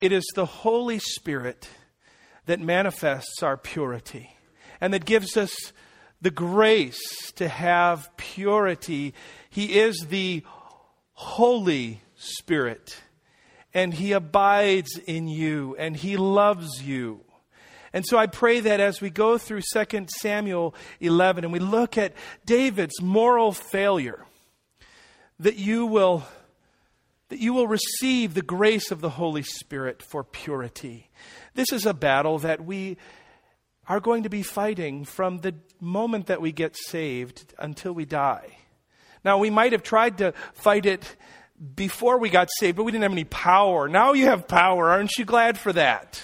It is the Holy Spirit that manifests our purity and that gives us the grace to have purity. He is the Holy Spirit, and He abides in you, and He loves you. And so I pray that as we go through 2 Samuel 11 and we look at David's moral failure, that you will receive the grace of the Holy Spirit for purity. This is a battle that we are going to be fighting from the moment that we get saved until we die. Now, we might have tried to fight it before we got saved, but we didn't have any power. Now you have power. Aren't you glad for that?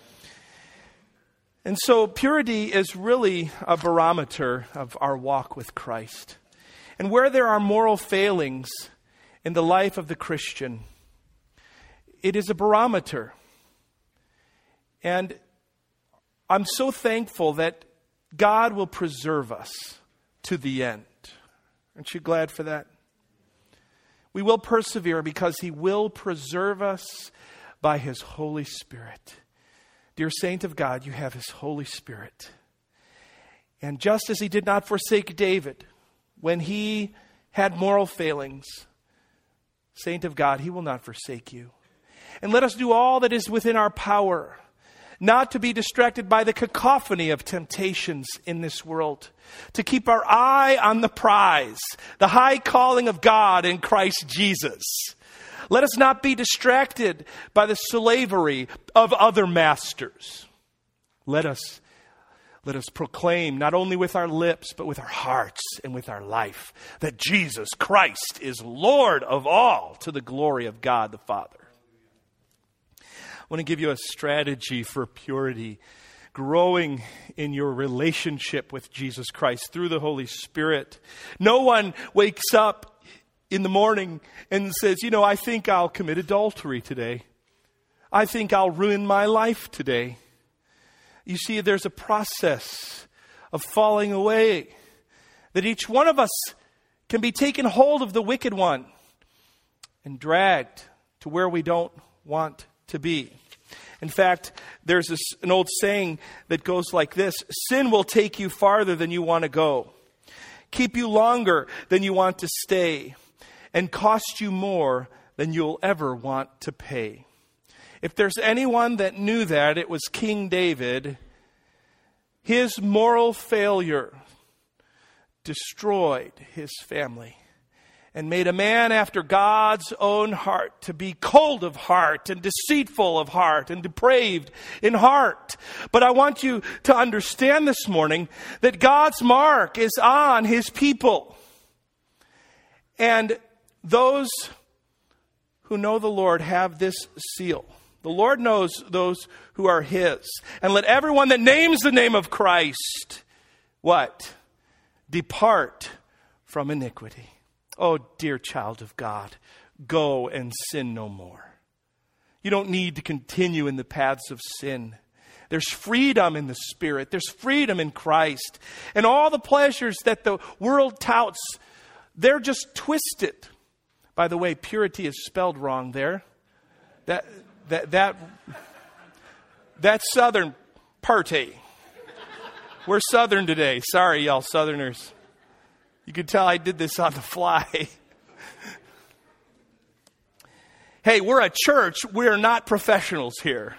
And so purity is really a barometer of our walk with Christ. And where there are moral failings in the life of the Christian, it is a barometer. And I'm so thankful that God will preserve us to the end. Aren't you glad for that? We will persevere because He will preserve us by His Holy Spirit. Dear saint of God, you have His Holy Spirit. And just as He did not forsake David when he had moral failings, saint of God, He will not forsake you. And let us do all that is within our power, not to be distracted by the cacophony of temptations in this world, to keep our eye on the prize, the high calling of God in Christ Jesus. Let us not be distracted by the slavery of other masters. Let us proclaim, not only with our lips, but with our hearts and with our life, that Jesus Christ is Lord of all, to the glory of God the Father. I want to give you a strategy for purity, growing in your relationship with Jesus Christ through the Holy Spirit. No one wakes up in the morning and says, I think I'll commit adultery today. I think I'll ruin my life today. You see, there's a process of falling away, that each one of us can be taken hold of the wicked one and dragged to where we don't want to be. In fact, there's an old saying that goes like this: sin will take you farther than you want to go, keep you longer than you want to stay, and cost you more than you'll ever want to pay. If there's anyone that knew that, it was King David. His moral failure destroyed his family and made a man after God's own heart to be cold of heart and deceitful of heart and depraved in heart. But I want you to understand this morning that God's mark is on His people. And those who know the Lord have this seal. The Lord knows those who are His. And let everyone that names the name of Christ, what? Depart from iniquity. Oh, dear child of God, go and sin no more. You don't need to continue in the paths of sin. There's freedom in the Spirit. There's freedom in Christ. And all the pleasures that the world touts, they're just twisted. By the way, purity is spelled wrong there. That's Southern party. We're Southern today. Sorry, y'all Southerners. You can tell I did this on the fly. Hey, we're a church. We're not professionals here.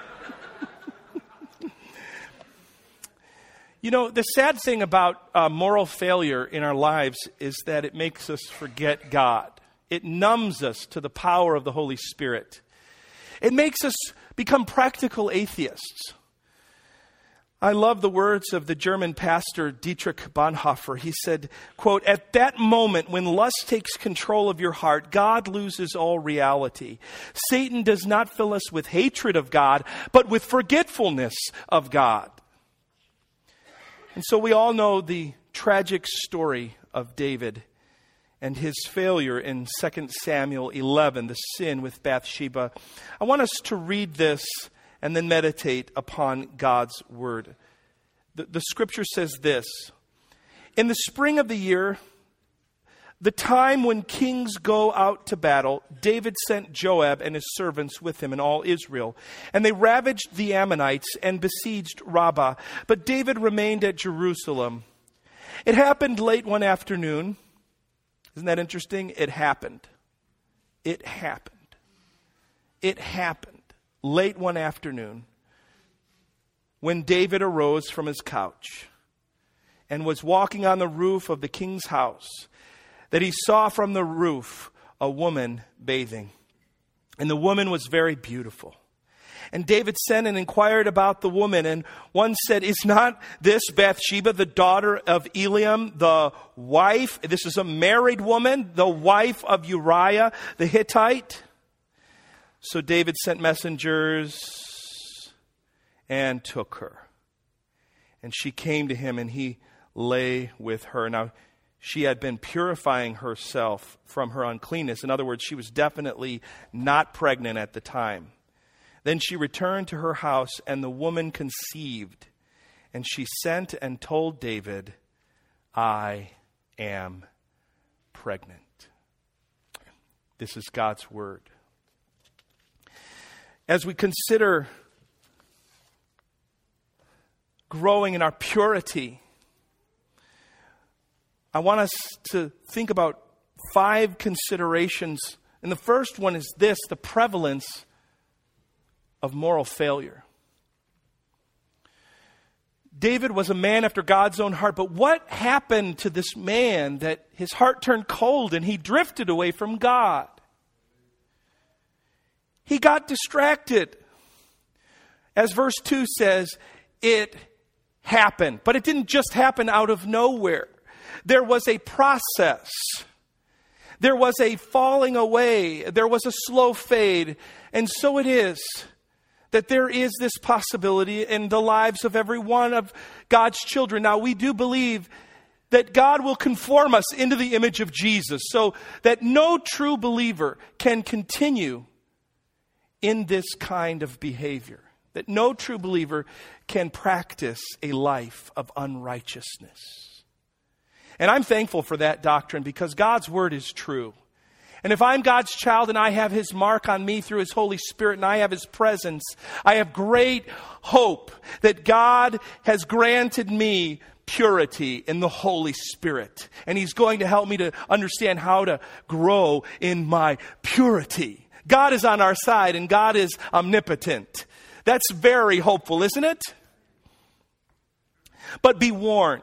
The sad thing about moral failure in our lives is that it makes us forget God. It numbs us to the power of the Holy Spirit. It makes us become practical atheists. I love the words of the German pastor Dietrich Bonhoeffer. He said, quote, "At that moment when lust takes control of your heart, God loses all reality. Satan does not fill us with hatred of God, but with forgetfulness of God." And so we all know the tragic story of David and his failure in 2 Samuel 11, the sin with Bathsheba. I want us to read this and then meditate upon God's word. The scripture says this: "In the spring of the year, the time when kings go out to battle, David sent Joab and his servants with him and all Israel. And they ravaged the Ammonites and besieged Rabbah. But David remained at Jerusalem. It happened late one afternoon. Isn't that interesting? It happened. It happened. It happened late one afternoon when David arose from his couch and was walking on the roof of the king's house, that he saw from the roof a woman bathing. And the woman was very beautiful. And David sent and inquired about the woman. And one said, "Is not this Bathsheba, the daughter of Eliam, the wife?" This is a married woman, the wife of Uriah the Hittite. So David sent messengers and took her. And she came to him, and he lay with her. Now, she had been purifying herself from her uncleanness. In other words, she was definitely not pregnant at the time. Then she returned to her house, and the woman conceived. And she sent and told David, "I am pregnant." This is God's word. As we consider growing in our purity, I want us to think about 5 considerations. And the first one is this: the prevalence of moral failure. David was a man after God's own heart, but what happened to this man that his heart turned cold and he drifted away from God? He got distracted. As verse 2 says, it happened. But it didn't just happen out of nowhere. There was a process. There was a falling away. There was a slow fade. And so it is that there is this possibility in the lives of every one of God's children. Now, we do believe that God will conform us into the image of Jesus so that no true believer can continue in this kind of behavior. That no true believer can practice a life of unrighteousness. And I'm thankful for that doctrine because God's word is true. And if I'm God's child and I have His mark on me through His Holy Spirit and I have His presence, I have great hope that God has granted me purity in the Holy Spirit. And He's going to help me to understand how to grow in my purity. God is on our side and God is omnipotent. That's very hopeful, isn't it? But be warned.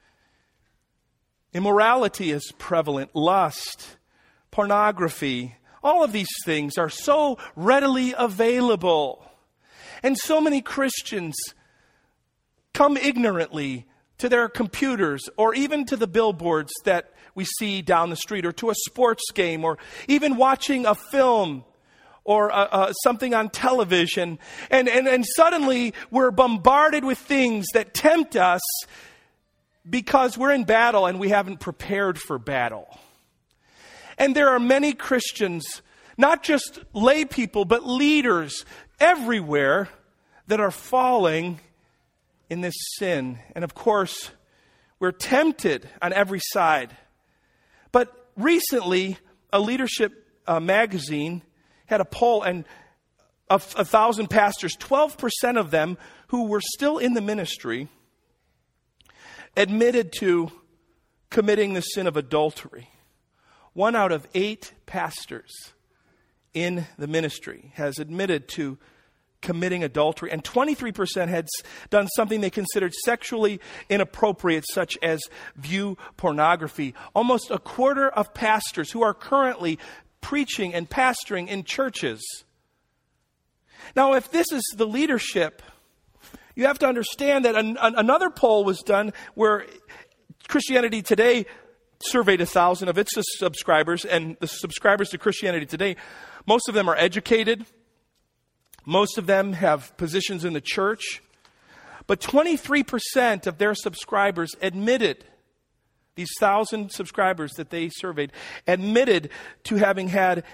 Immorality is prevalent. Lust, pornography, all of these things are so readily available. And so many Christians come ignorantly to their computers or even to the billboards that we see down the street or to a sports game or even watching a film or something on television. And suddenly we're bombarded with things that tempt us because we're in battle and we haven't prepared for battle. And there are many Christians, not just lay people, but leaders everywhere that are falling in this sin. And of course, we're tempted on every side. But recently, a leadership magazine had a poll, and of 1,000 pastors, 12% of them who were still in the ministry admitted to committing the sin of adultery. 1 out of 8 pastors in the ministry has admitted to committing adultery, and 23% had done something they considered sexually inappropriate, such as view pornography. Almost a quarter of pastors who are currently preaching and pastoring in churches. Now, if this is the leadership, you have to understand that another poll was done where Christianity Today surveyed 1,000 of its subscribers, and the subscribers to Christianity Today, most of them are educated. Most of them have positions in the church. But 23% of their subscribers admitted, these 1,000 subscribers that they surveyed, admitted to having had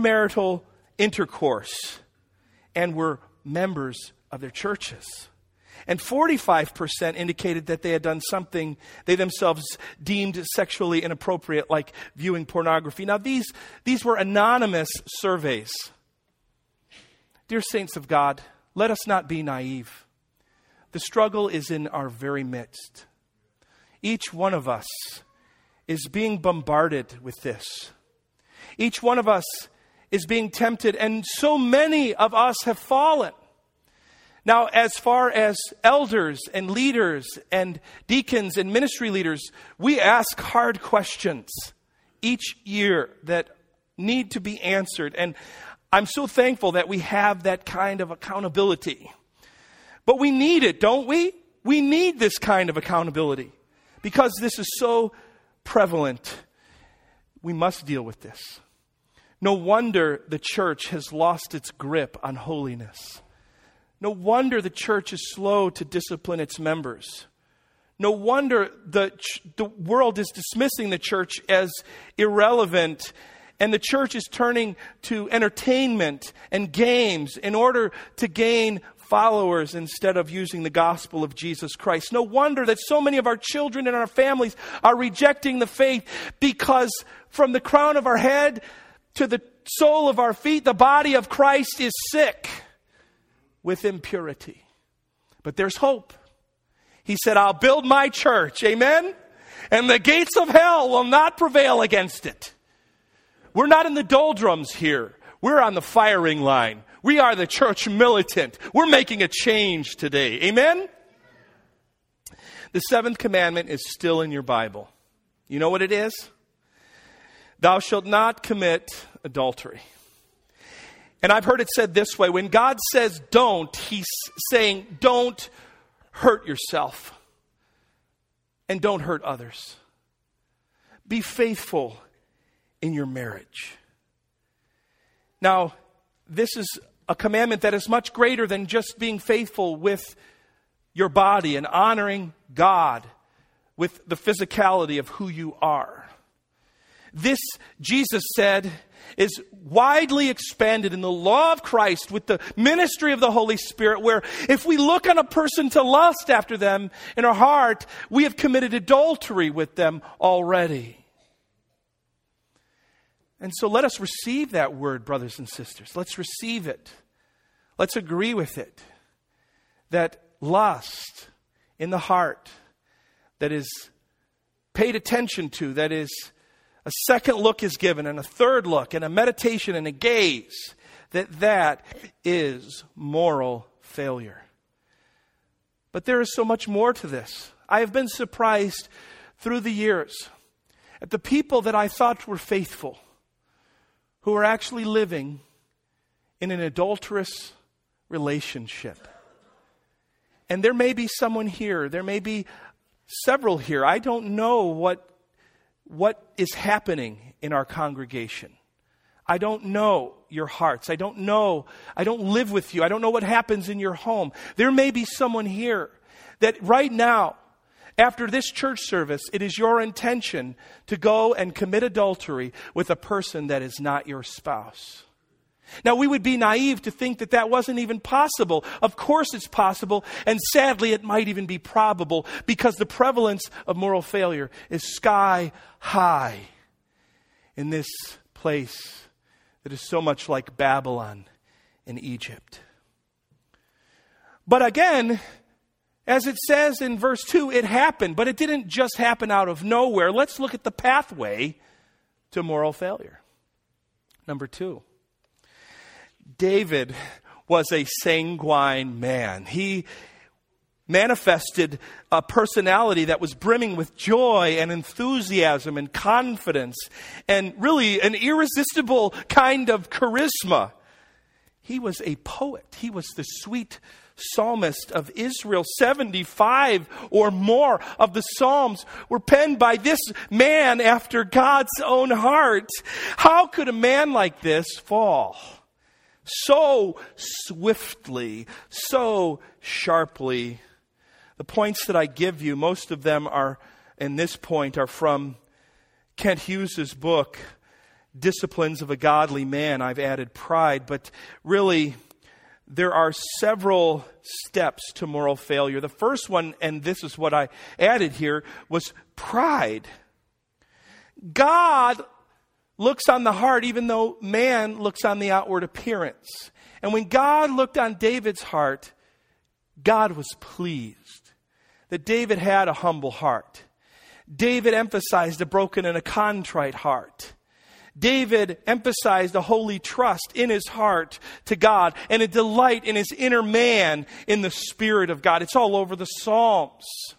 extramarital intercourse and were members of their churches. And 45% indicated that they had done something they themselves deemed sexually inappropriate, like viewing pornography. Now, these were anonymous surveys. Dear saints of God, let us not be naive. The struggle is in our very midst. Each one of us is being bombarded with this. Each one of us is being tempted, and so many of us have fallen. Now, as far as elders and leaders and deacons and ministry leaders, we ask hard questions each year that need to be answered. And I'm so thankful that we have that kind of accountability. But we need it, don't we? We need this kind of accountability because this is so prevalent. We must deal with this. No wonder the church has lost its grip on holiness. No wonder the church is slow to discipline its members. No wonder the world is dismissing the church as irrelevant, and the church is turning to entertainment and games in order to gain followers instead of using the gospel of Jesus Christ. No wonder that so many of our children and our families are rejecting the faith, because from the crown of our head to the sole of our feet, the body of Christ is sick with impurity. But there's hope. He said, I'll build my church, amen? And the gates of hell will not prevail against it. We're not in the doldrums here. We're on the firing line. We are the church militant. We're making a change today, amen? The seventh commandment is still in your Bible. You know what it is? Thou shalt not commit adultery. And I've heard it said this way: when God says don't, He's saying don't hurt yourself and don't hurt others. Be faithful in your marriage. Now, this is a commandment that is much greater than just being faithful with your body and honoring God with the physicality of who you are. This, Jesus said, is widely expanded in the law of Christ with the ministry of the Holy Spirit, where if we look on a person to lust after them in our heart, we have committed adultery with them already. And so let us receive that word, brothers and sisters. Let's receive it. Let's agree with it. That lust in the heart that is paid attention to, that is a second look is given, and a third look, and a meditation, and a gaze, that is moral failure. But there is so much more to this. I have been surprised through the years at the people that I thought were faithful, who are actually living in an adulterous relationship. And there may be someone here, there may be several here. I don't know what is happening in our congregation. I don't know your hearts. I don't live with you. I don't know what happens in your home. There may be someone here that right now, after this church service, it is your intention to go and commit adultery with a person that is not your spouse. Now, we would be naive to think that that wasn't even possible. Of course it's possible, and sadly it might even be probable, because the prevalence of moral failure is sky high in this place that is so much like Babylon in Egypt. But again, as it says in verse 2, it happened, but it didn't just happen out of nowhere. Let's look at the pathway to moral failure. Number 2. David was a sanguine man. He manifested a personality that was brimming with joy and enthusiasm and confidence and really an irresistible kind of charisma. He was a poet. He was the sweet psalmist of Israel. 75 or more of the Psalms were penned by this man after God's own heart. How could a man like this fall so swiftly, so sharply? The points that I give you, most of them are, in this point, are from Kent Hughes's book, Disciplines of a Godly Man. I've added pride, but really there are several steps to moral failure. The first one, and this is what I added here, was pride. God looks on the heart, even though man looks on the outward appearance. And when God looked on David's heart, God was pleased that David had a humble heart. David emphasized a broken and a contrite heart. David emphasized a holy trust in his heart to God and a delight in his inner man in the Spirit of God. It's all over the Psalms.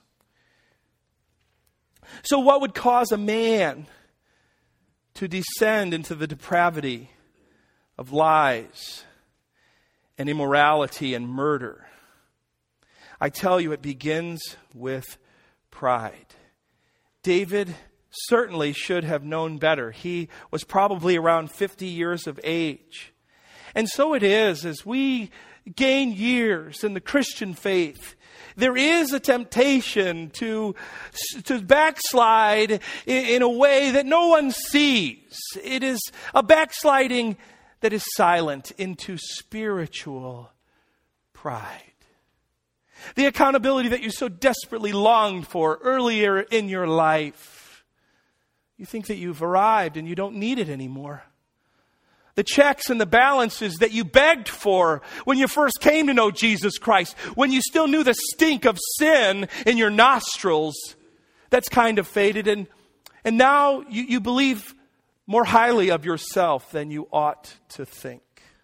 So what would cause a man to descend into the depravity of lies and immorality and murder? I tell you, it begins with pride. David certainly should have known better. He was probably around 50 years of age. And so it is, as we gain years in the Christian faith, there is a temptation to backslide in a way that no one sees. It is a backsliding that is silent into spiritual pride. The accountability that you so desperately longed for earlier in your life. You think that you've arrived and you don't need it anymore. The checks and the balances that you begged for when you first came to know Jesus Christ, when you still knew the stink of sin in your nostrils, that's kind of faded. And now you believe more highly of yourself than you ought to think.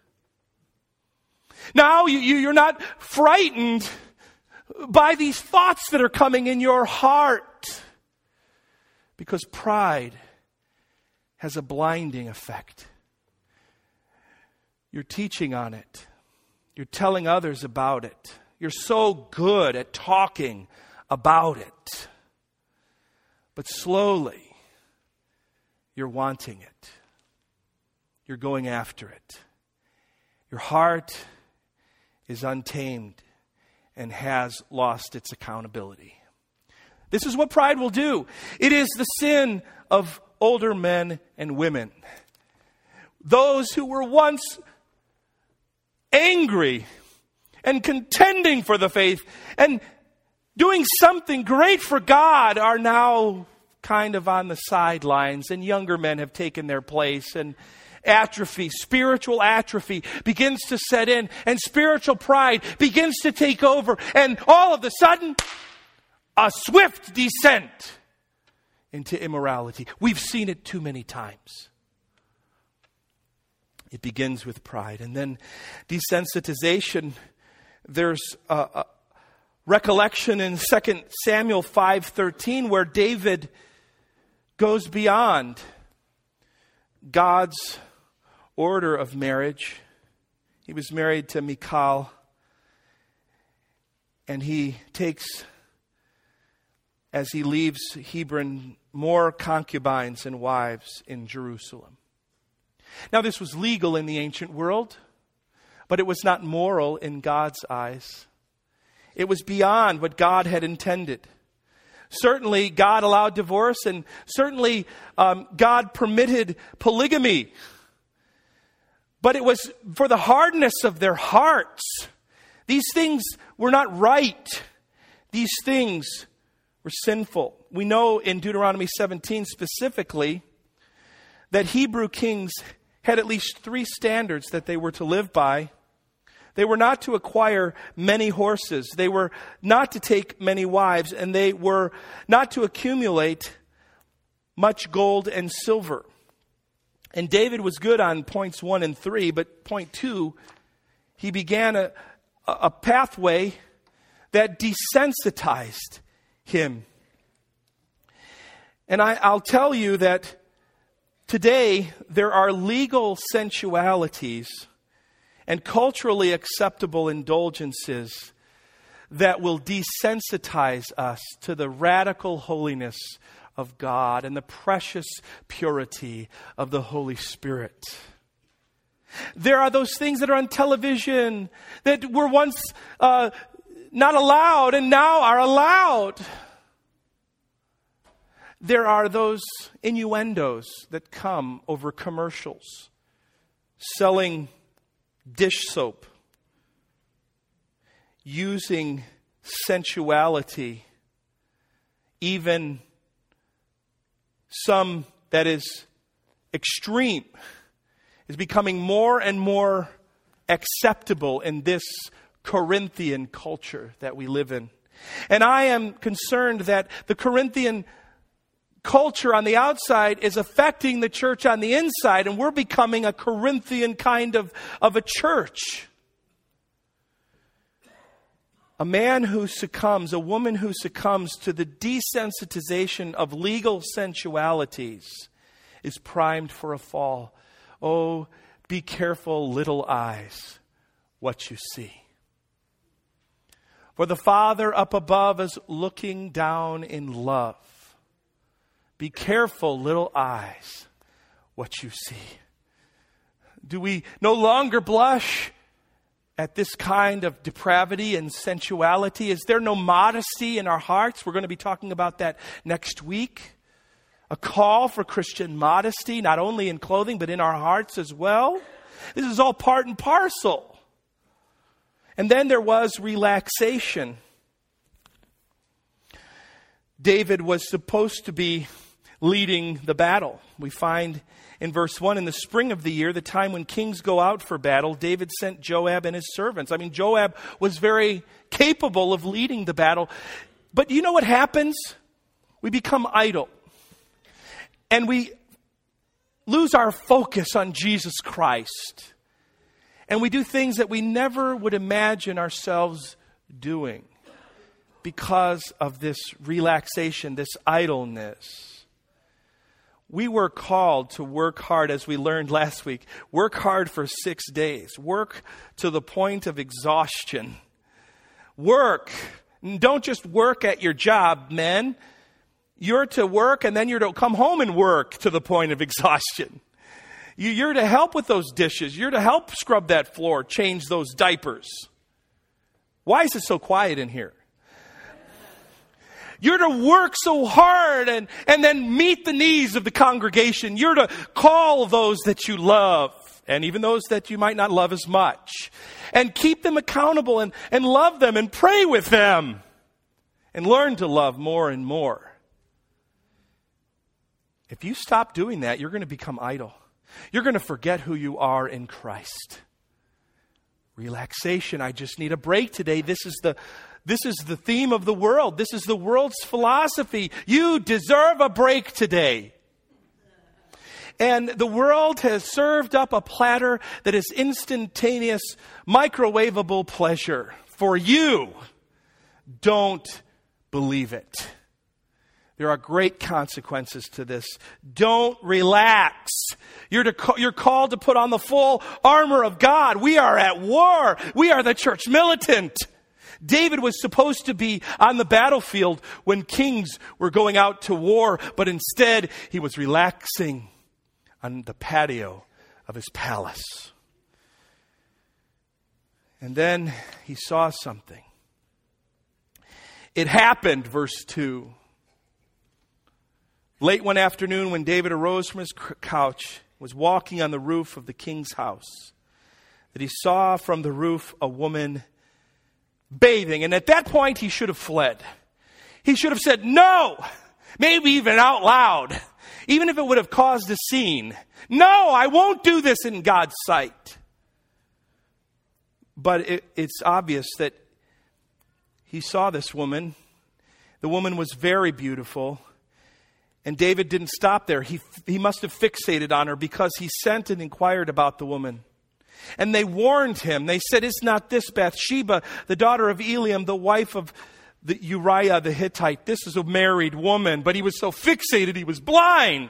Now you're not frightened by these thoughts that are coming in your heart. Because pride has a blinding effect. You're teaching on it. You're telling others about it. You're so good at talking about it. But slowly, you're wanting it. You're going after it. Your heart is untamed and has lost its accountability. This is what pride will do. It is the sin of older men and women. Those who were once angry and contending for the faith and doing something great for God are now kind of on the sidelines, and younger men have taken their place, and atrophy, spiritual atrophy begins to set in, and spiritual pride begins to take over, and all of a sudden, a swift descent into immorality. We've seen it too many times. It begins with pride. And then desensitization. There's a recollection in 2 Samuel 5:13 where David goes beyond God's order of marriage. He was married to Michal, and he takes, as he leaves Hebron, more concubines and wives in Jerusalem. Now, this was legal in the ancient world, but it was not moral in God's eyes. It was beyond what God had intended. Certainly, God allowed divorce, and certainly God permitted polygamy. But it was for the hardness of their hearts. These things were not right. These things were sinful. We know in Deuteronomy 17 specifically that Hebrew kings had at least 3 standards that they were to live by. They were not to acquire many horses. They were not to take many wives. And they were not to accumulate much gold and silver. And David was good on points 1 and 3, but point 2, he began a pathway that desensitized him. And I'll tell you that today there are legal sensualities and culturally acceptable indulgences that will desensitize us to the radical holiness of God and the precious purity of the Holy Spirit. There are those things that are on television that were once not allowed and now are allowed. There are those innuendos that come over commercials selling dish soap using sensuality, even some that is extreme, is becoming more and more acceptable in this Corinthian culture that we live in. And I am concerned that the Corinthian culture on the outside is affecting the church on the inside, and we're becoming a Corinthian kind of a church. A man who succumbs, a woman who succumbs to the desensitization of legal sensualities is primed for a fall. Oh, be careful, little eyes, what you see. For the Father up above is looking down in love. Be careful, little eyes, what you see. Do we no longer blush at this kind of depravity and sensuality? Is there no modesty in our hearts? We're going to be talking about that next week. A call for Christian modesty, not only in clothing, but in our hearts as well. This is all part and parcel. And then there was relaxation. David was supposed to be leading the battle. We find in verse 1, in the spring of the year, the time when kings go out for battle, David sent Joab and his servants. I mean, Joab was very capable of leading the battle. But you know what happens? We become idle. And we lose our focus on Jesus Christ. And we do things that we never would imagine ourselves doing because of this relaxation, this idleness. We were called to work hard, as we learned last week. Work hard for 6 days. Work to the point of exhaustion. Work. Don't just work at your job, men. You're to work and then you're to come home and work to the point of exhaustion. You're to help with those dishes. You're to help scrub that floor, change those diapers. Why is it so quiet in here? You're to work so hard and then meet the needs of the congregation. You're to call those that you love, and even those that you might not love as much, and keep them accountable and love them and pray with them and learn to love more and more. If you stop doing that, you're going to become idle. You're going to forget who you are in Christ. Relaxation. I just need a break today. This is the theme of the world. This is the world's philosophy. You deserve a break today. And the world has served up a platter that is instantaneous, microwavable pleasure for you. Don't believe it. There are great consequences to this. Don't relax. You're called to put on the full armor of God. We are at war. We are the church militant. David was supposed to be on the battlefield when kings were going out to war, but instead he was relaxing on the patio of his palace. And then he saw something. It happened, verse 2. Late one afternoon, when David arose from his couch, was walking on the roof of the king's house, that he saw from the roof a woman bathing. And at that point, he should have fled. He should have said, no, maybe even out loud, even if it would have caused a scene. No, I won't do this in God's sight. But it's obvious that he saw this woman. The woman was very beautiful. And David didn't stop there. He must have fixated on her because he sent and inquired about the woman. And they warned him. They said, is not this Bathsheba, the daughter of Eliam, the wife of the Uriah the Hittite? This is a married woman. But he was so fixated, he was blind.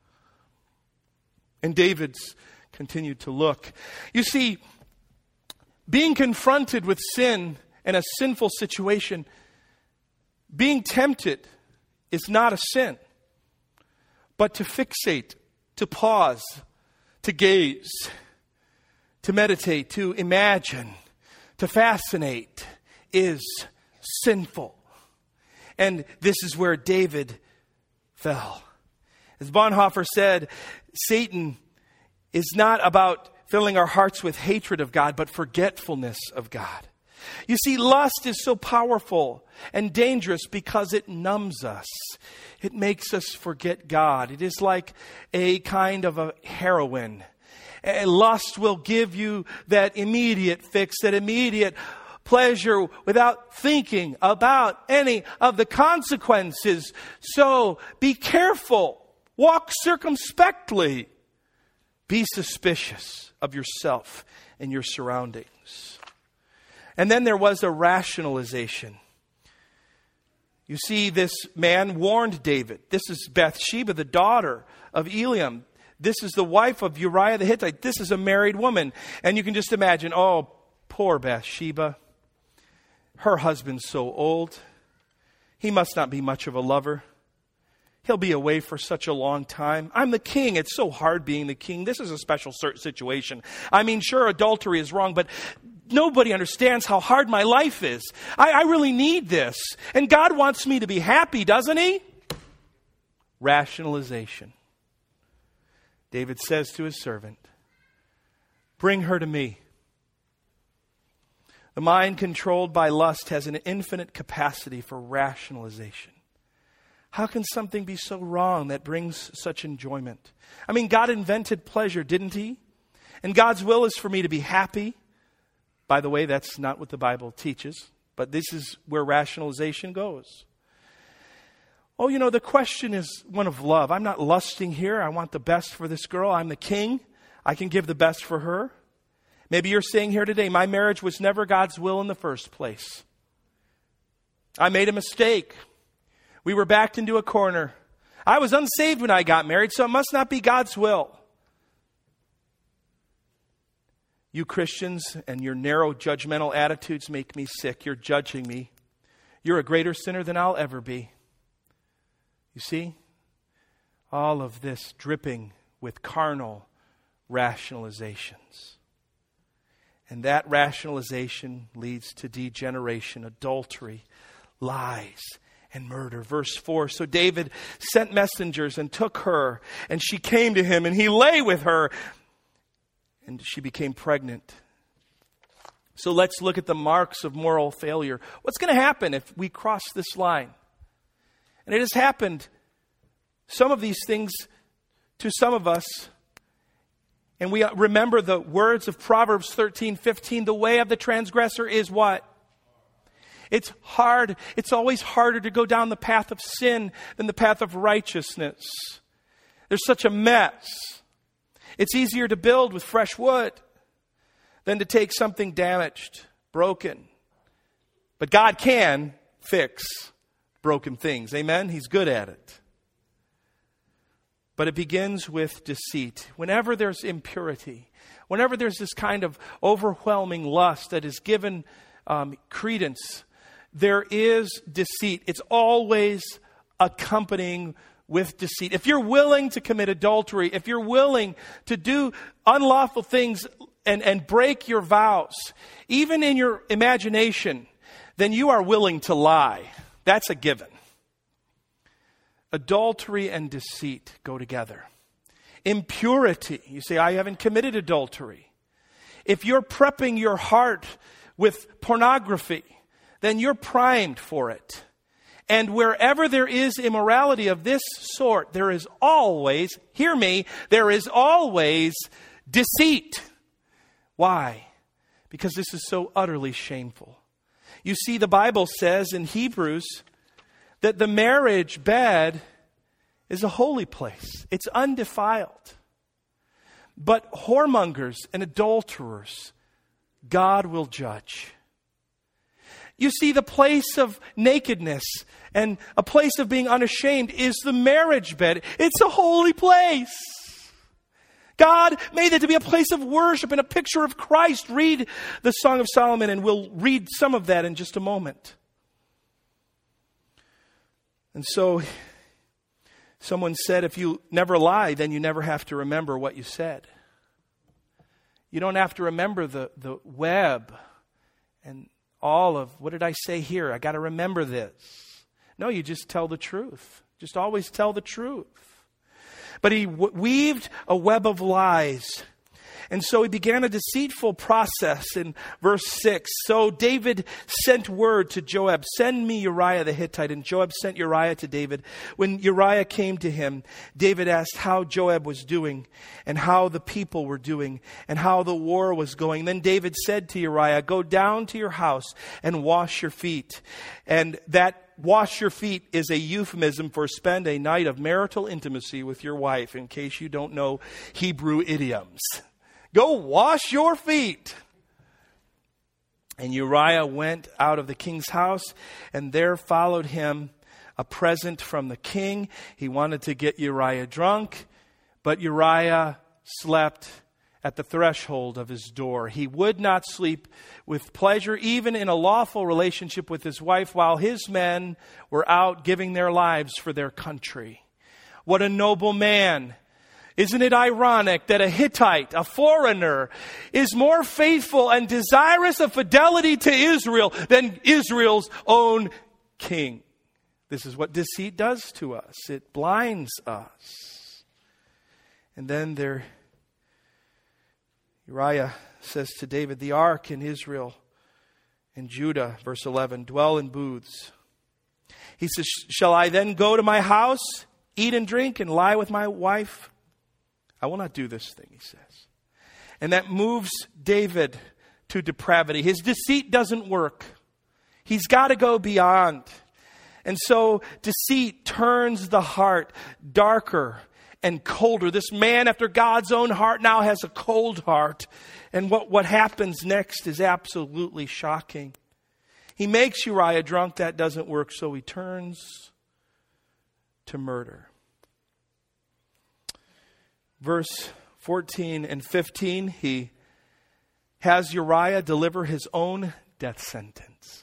And David continued to look. You see, being confronted with sin and a sinful situation, being tempted is not a sin. But to fixate, to pause, to gaze, to meditate, to imagine, to fascinate is sinful. And this is where David fell. As Bonhoeffer said, Satan is not about filling our hearts with hatred of God, but forgetfulness of God. You see, lust is so powerful and dangerous because it numbs us. It makes us forget God. It is like a kind of a heroin. And lust will give you that immediate fix, that immediate pleasure without thinking about any of the consequences. So be careful. Walk circumspectly. Be suspicious of yourself and your surroundings. And then there was a rationalization. You see, this man warned David. This is Bathsheba, the daughter of Eliam. This is the wife of Uriah the Hittite. This is a married woman. And you can just imagine, oh, poor Bathsheba. Her husband's so old. He must not be much of a lover. He'll be away for such a long time. I'm the king. It's so hard being the king. This is a special situation. I mean, sure, adultery is wrong, but nobody understands how hard my life is. I really need this. And God wants me to be happy, doesn't He? Rationalization. David says to his servant, bring her to me. The mind controlled by lust has an infinite capacity for rationalization. How can something be so wrong that brings such enjoyment? I mean, God invented pleasure, didn't He? And God's will is for me to be happy. By the way, that's not what the Bible teaches, but this is where rationalization goes. Oh, you know, the question is one of love. I'm not lusting here. I want the best for this girl. I'm the king. I can give the best for her. Maybe you're saying here today, my marriage was never God's will in the first place. I made a mistake. We were backed into a corner. I was unsaved when I got married, so it must not be God's will. You Christians and your narrow judgmental attitudes make me sick. You're judging me. You're a greater sinner than I'll ever be. You see? All of this dripping with carnal rationalizations. And that rationalization leads to degeneration, adultery, lies, and murder. Verse 4, so David sent messengers and took her, and she came to him, and he lay with her, and she became pregnant. So let's look at the marks of moral failure. What's going to happen if we cross this line? And it has happened, some of these things, to some of us. And we remember the words of Proverbs 13:15. The way of the transgressor is what? It's hard. It's always harder to go down the path of sin than the path of righteousness. There's such a mess. It's easier to build with fresh wood than to take something damaged, broken. But God can fix broken things. Amen? He's good at it. But it begins with deceit. Whenever there's impurity, whenever there's this kind of overwhelming lust that is given credence, there is deceit. It's always accompanying with deceit. If you're willing to commit adultery, if you're willing to do unlawful things and break your vows, even in your imagination, then you are willing to lie. That's a given. Adultery and deceit go together. Impurity. You say, I haven't committed adultery. If you're prepping your heart with pornography, then you're primed for it. And wherever there is immorality of this sort, there is always, hear me, there is always deceit. Why? Because this is so utterly shameful. You see, the Bible says in Hebrews that the marriage bed is a holy place. It's undefiled. But whoremongers and adulterers, God will judge. You see, the place of nakedness and a place of being unashamed is the marriage bed. It's a holy place. God made it to be a place of worship and a picture of Christ. Read the Song of Solomon, and we'll read some of that in just a moment. And so, someone said, if you never lie, then you never have to remember what you said. You don't have to remember the web and all of, what did I say here? I got to remember this. No, you just tell the truth. Just always tell the truth. But he weaved a web of lies. And so he began a deceitful process in verse 6. So David sent word to Joab, send me Uriah the Hittite. And Joab sent Uriah to David. When Uriah came to him, David asked how Joab was doing, and how the people were doing, and how the war was going. Then David said to Uriah, go down to your house and wash your feet. And that wash your feet is a euphemism for spend a night of marital intimacy with your wife, in case you don't know Hebrew idioms. Go wash your feet. And Uriah went out of the king's house, and there followed him a present from the king. He wanted to get Uriah drunk, but Uriah slept at the threshold of his door. He would not sleep with pleasure, even in a lawful relationship with his wife, while his men were out giving their lives for their country. What a noble man. Isn't it ironic that a Hittite, a foreigner, is more faithful and desirous of fidelity to Israel than Israel's own king? This is what deceit does to us. It blinds us. And then Uriah says to David, the ark in Israel and Judah, verse 11, dwell in booths. He says, shall I then go to my house, eat and drink, and lie with my wife? I will not do this thing, he says. And that moves David to depravity. His deceit doesn't work. He's got to go beyond. And so deceit turns the heart darker and colder. This man after God's own heart now has a cold heart. And what happens next is absolutely shocking. He makes Uriah drunk. That doesn't work, so he turns to murder. Verse 14 and 15, he has Uriah deliver his own death sentence.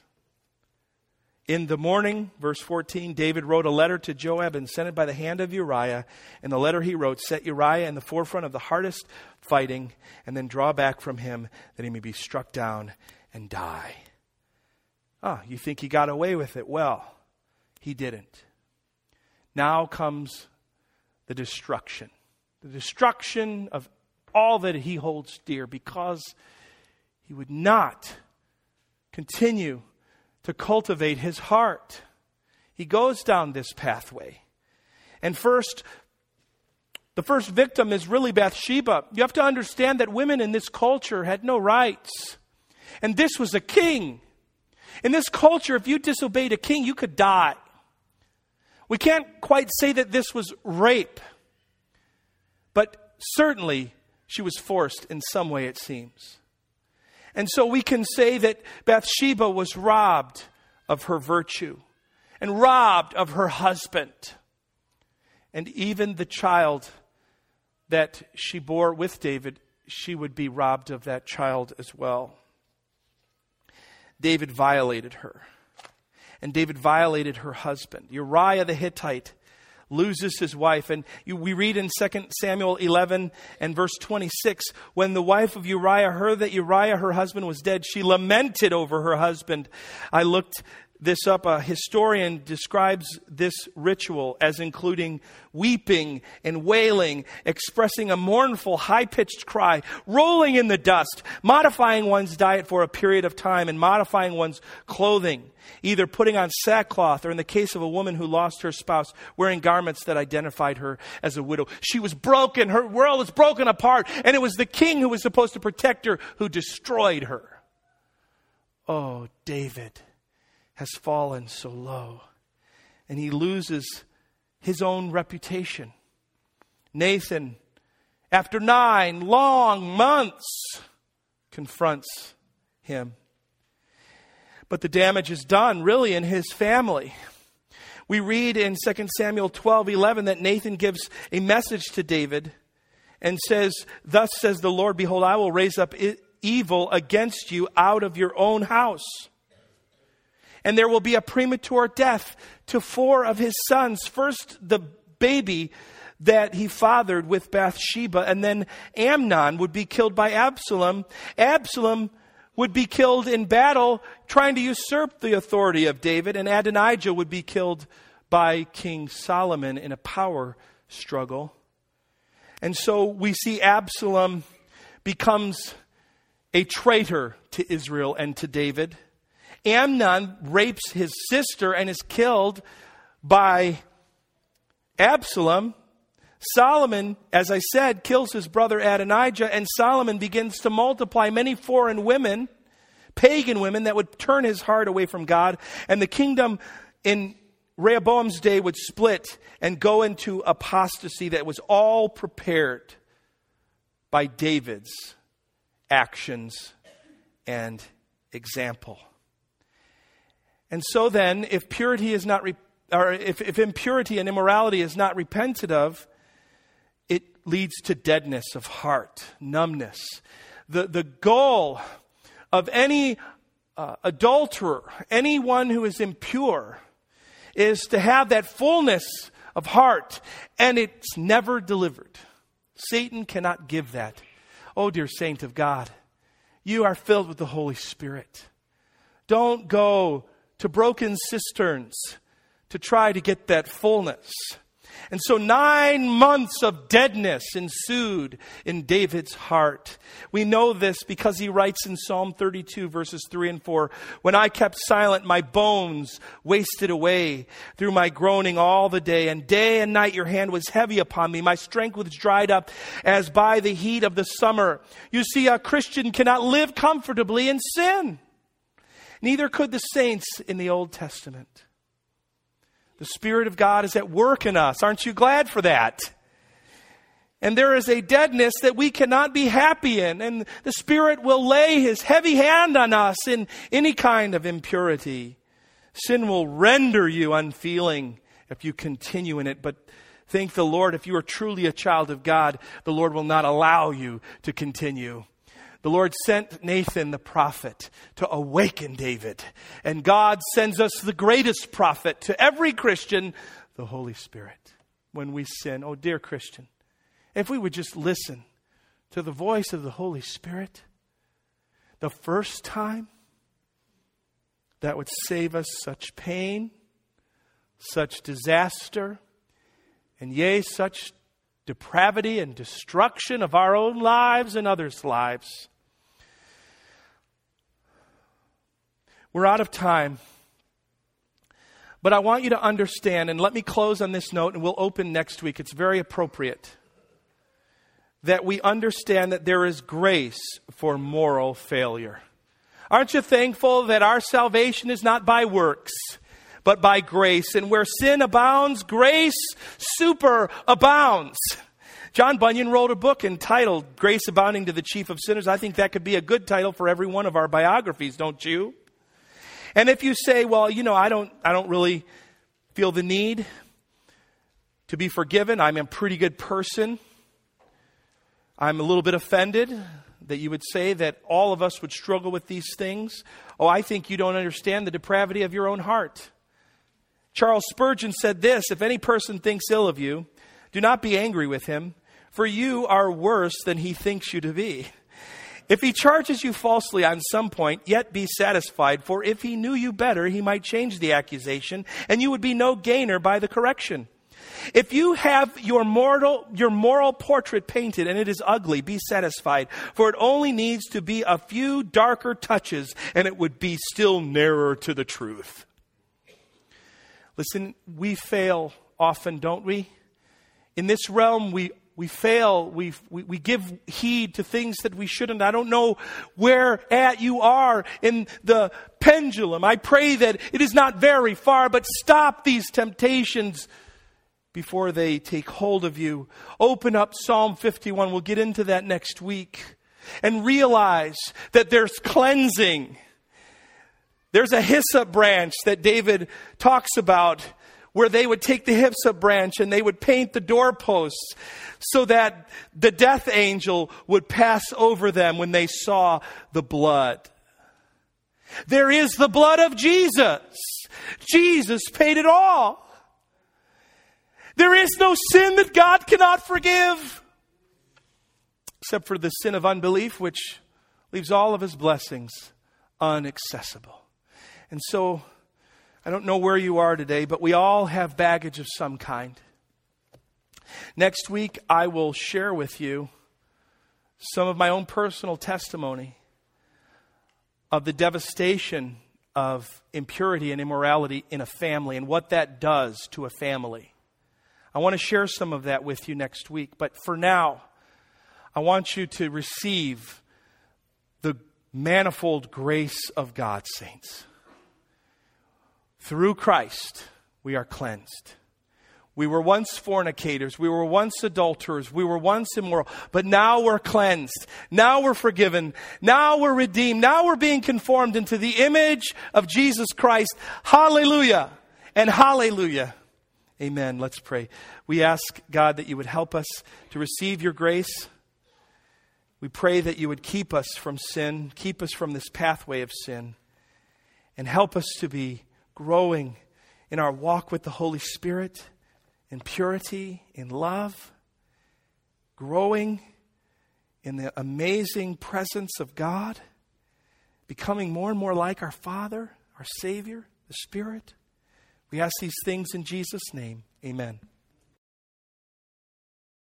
In the morning, verse 14, David wrote a letter to Joab and sent it by the hand of Uriah. In the letter he wrote, set Uriah in the forefront of the hardest fighting, and then draw back from him that he may be struck down and die. You think he got away with it? Well, he didn't. Now comes the destruction. The destruction of all that he holds dear, because he would not continue to cultivate his heart. He goes down this pathway. And the first victim is really Bathsheba. You have to understand that women in this culture had no rights. And this was a king. In this culture, if you disobeyed a king, you could die. We can't quite say that this was rape. But certainly, she was forced in some way, it seems. And so we can say that Bathsheba was robbed of her virtue and robbed of her husband. And even the child that she bore with David, she would be robbed of that child as well. David violated her. And David violated her husband. Uriah the Hittite loses his wife. And we read in 2 Samuel 11 and verse 26, when the wife of Uriah heard that Uriah, her husband, was dead, she lamented over her husband. I looked this up. A historian describes this ritual as including weeping and wailing, expressing a mournful, high-pitched cry, rolling in the dust, modifying one's diet for a period of time, and modifying one's clothing, either putting on sackcloth or, in the case of a woman who lost her spouse, wearing garments that identified her as a widow. She was broken. Her world was broken apart. And it was the king who was supposed to protect her who destroyed her. Oh, David has fallen so low. And he loses his own reputation. Nathan, after 9 long months, confronts him. But the damage is done, really, in his family. We read in 2 Samuel 12:11 that Nathan gives a message to David and says, thus says the Lord, behold, I will raise up evil against you out of your own house. And there will be a premature death to 4 of his sons. First, the baby that he fathered with Bathsheba, and then Amnon would be killed by Absalom. Absalom would be killed in battle trying to usurp the authority of David, and Adonijah would be killed by King Solomon in a power struggle. And so we see Absalom becomes a traitor to Israel and to David. Amnon rapes his sister and is killed by Absalom. Solomon, as I said, kills his brother Adonijah, and Solomon begins to multiply many foreign women, pagan women, that would turn his heart away from God. And the kingdom in Rehoboam's day would split and go into apostasy that was all prepared by David's actions and example. And so then, if purity is not, if impurity and immorality is not repented of, it leads to deadness of heart, numbness. The goal of any adulterer, anyone who is impure, is to have that fullness of heart, and it's never delivered. Satan cannot give that. Oh, dear saint of God, you are filled with the Holy Spirit. Don't go to broken cisterns to try to get that fullness. And so 9 months of deadness ensued in David's heart. We know this because he writes in Psalm 32, verses 3 and 4, "When I kept silent, my bones wasted away through my groaning all the day. And day and night your hand was heavy upon me. My strength was dried up as by the heat of the summer." You see, a Christian cannot live comfortably in sin. Neither could the saints in the Old Testament. The Spirit of God is at work in us. Aren't you glad for that? And there is a deadness that we cannot be happy in. And the Spirit will lay His heavy hand on us in any kind of impurity. Sin will render you unfeeling if you continue in it. But thank the Lord, if you are truly a child of God, the Lord will not allow you to continue. The Lord sent Nathan the prophet to awaken David. And God sends us the greatest prophet to every Christian, the Holy Spirit. When we sin, oh dear Christian, if we would just listen to the voice of the Holy Spirit the first time, that would save us such pain, such disaster, and yea, such depravity and destruction of our own lives and others' lives. We're out of time. But I want you to understand, and let me close on this note, and we'll open next week. It's very appropriate that we understand that there is grace for moral failure. Aren't you thankful that our salvation is not by works, but by grace? And where sin abounds, grace superabounds. John Bunyan wrote a book entitled Grace Abounding to the Chief of Sinners. I think that could be a good title for every one of our biographies, don't you? And if you say, well, I don't really feel the need to be forgiven. I'm a pretty good person. I'm a little bit offended that you would say that all of us would struggle with these things. Oh, I think you don't understand the depravity of your own heart. Charles Spurgeon said this: "If any person thinks ill of you, do not be angry with him, for you are worse than he thinks you to be. If he charges you falsely on some point, yet be satisfied, for if he knew you better, he might change the accusation, and you would be no gainer by the correction. If you have your moral portrait painted and it is ugly, be satisfied, for it only needs to be a few darker touches, and it would be still nearer to the truth." Listen, we fail often, don't we? In this realm, we fail. We give heed to things that we shouldn't. I don't know where at you are in the pendulum. I pray that it is not very far, but stop these temptations before they take hold of you. Open up Psalm 51. We'll get into that next week. And realize that there's cleansing. There's a hyssop branch that David talks about, where they would take the hyssop branch and they would paint the doorposts so that the death angel would pass over them when they saw the blood. There is the blood of Jesus. Jesus paid it all. There is no sin that God cannot forgive, except for the sin of unbelief, which leaves all of His blessings inaccessible. And so, I don't know where you are today, but we all have baggage of some kind. Next week, I will share with you some of my own personal testimony of the devastation of impurity and immorality in a family and what that does to a family. I want to share some of that with you next week. But for now, I want you to receive the manifold grace of God, saints. Through Christ, we are cleansed. We were once fornicators. We were once adulterers. We were once immoral. But now we're cleansed. Now we're forgiven. Now we're redeemed. Now we're being conformed into the image of Jesus Christ. Hallelujah and hallelujah. Amen. Let's pray. We ask, God, that you would help us to receive your grace. We pray that you would keep us from sin, keep us from this pathway of sin, and help us to be growing in our walk with the Holy Spirit, in purity, in love, growing in the amazing presence of God, becoming more and more like our Father, our Savior, the Spirit. We ask these things in Jesus' name. Amen.